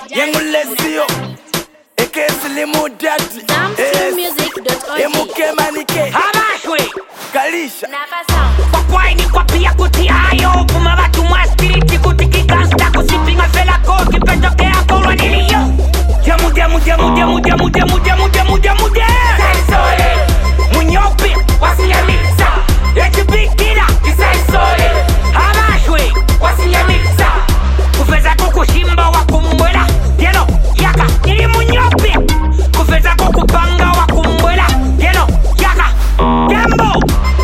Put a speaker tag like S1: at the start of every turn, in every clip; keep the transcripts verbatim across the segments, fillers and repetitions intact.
S1: Yangu lesio Eke silimu dati
S2: Zamstreammusic dot org.
S1: Emuke manike
S3: Habashwe
S1: Kalisha
S3: Kwa kwai ni kwa pia kutiayo Puma watu mwa spiriti kutiki gangsta Kusipinga fela ko kipetokea kolwa niliyo Jamu jamu jamu jamu jamu jamu jamu jamu jamu Saisole Munyopi wasiyamisa Echibikira kisaisole Habashwe wasiyamisa Kufeza kukushimba wakumbwela Yelo yaka nili munyopi Kufeza kukupanga wakumbwela Yelo yaka Jambo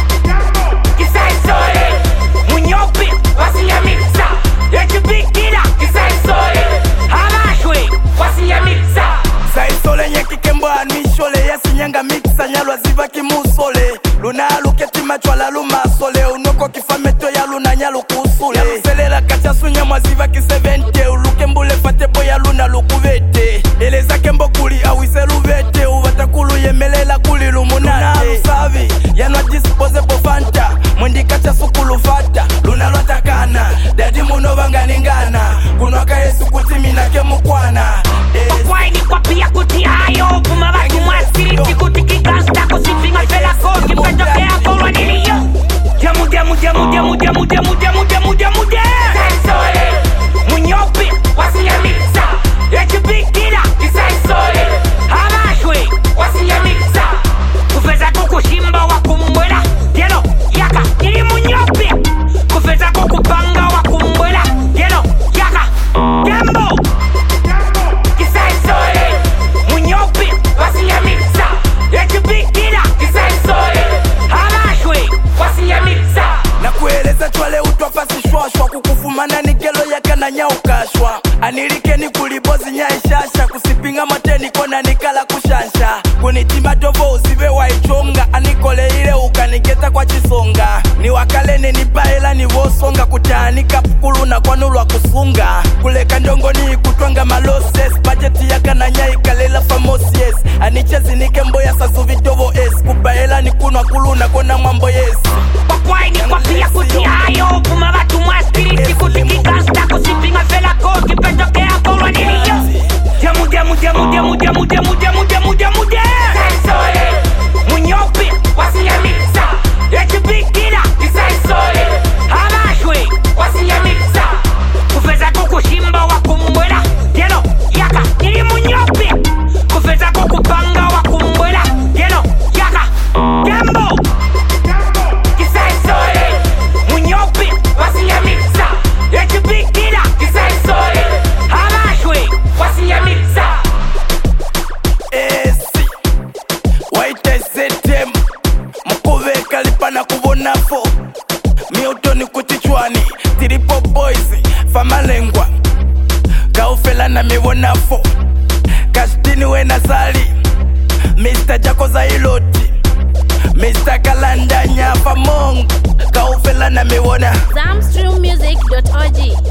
S3: Kisaisole Munyopi wasiyamisa Echibikira kisaisole Habashwe wasiyamisa
S1: Saisole nyeki kembo anishole Yasinyanga mixa nyalwa ziva kimusole Luna aluketi machwala lumasole Unoko kifameto ya luna nyalu kusule Yaluselela kacha sunya mwaziva kisevente Uluke mbule fate boya luna lukuvete Eleza kembo kuli awise luvete Uvata kulu yemelela kuli lumunate Luna alusavi yanwa dispose pofanta Mwendi kacha sukulu fata Luna lwatakana Dadi muno vanganingana Kunwaka yesu kutimina kemukwana
S3: Kwa ni kwa pia kutiayo Puma watu mwa spiriti kutiki gangsta Kusipinga fela ko kipetokea kolwa niliyo Jamu jamu jamu jamu jamu jamu jamu jamu jamu Saisole Munyopi wasiyamisa Echibikira kisaisole Habashwe wasiyamisa Kufeza kukushimba wakumbwela Yelo yaka nili munyopi Kufeza kukupanga wakumbwela Yelo yaka Jambo Kisaisole Munyopi wasiyamisa Echibikira kisaisole Habashwe wasiyamisa
S1: Na kueleza chwale utwafasi shwashwa Kukufumana ni gelo yaka na nyaukashwa Anilike ni kulibozi nyaishasha Kusipinga mateni kona nikala kushansha Kunitima dovo uzive waichonga Anikole ile ukanigeta kwa chisonga Ni wakalene ni baela ni wosonga Kutaanika pukulu na kwanulwa kusunga Kuleka ndongo ni kutwanga maloses Budgeti yaka na nyai kalela famosies Anichezi ni kembo ya sazuvi dovo es Kubaela ni kunwa kulu na kona mambo yes
S3: Kwa kwai ni kwa pia kutiayo Puma watu mwa spiriti kutiki gangsta Kusipinga fela ko kipetokea kolwa niliyo Jamu jamu jamu jamu jamu jamu jamu jamu jamu Saisole Munyopi wasiyamisa Echibikira kisaisole Habashwe wasiyamisa Kufeza kukushimba wakumbwela Yelo yaka nili munyopi Kufeza kukupanga wakumbwela Yelo yaka Jambo Kisaisole Munyopi wasiyamisa Echibikira kisaisole Habashwe wasiyamisa
S1: Esi Waite zetem Mkuveka lipana kubonafo Miutoni kutichwani Tiripo boys Famalengwa Kaufela na miwonafo Kastini wena sali Mister Jako za iloti Mister Kalandanya Famongo Kaufela na miwona
S2: Zamstreammusic dot org.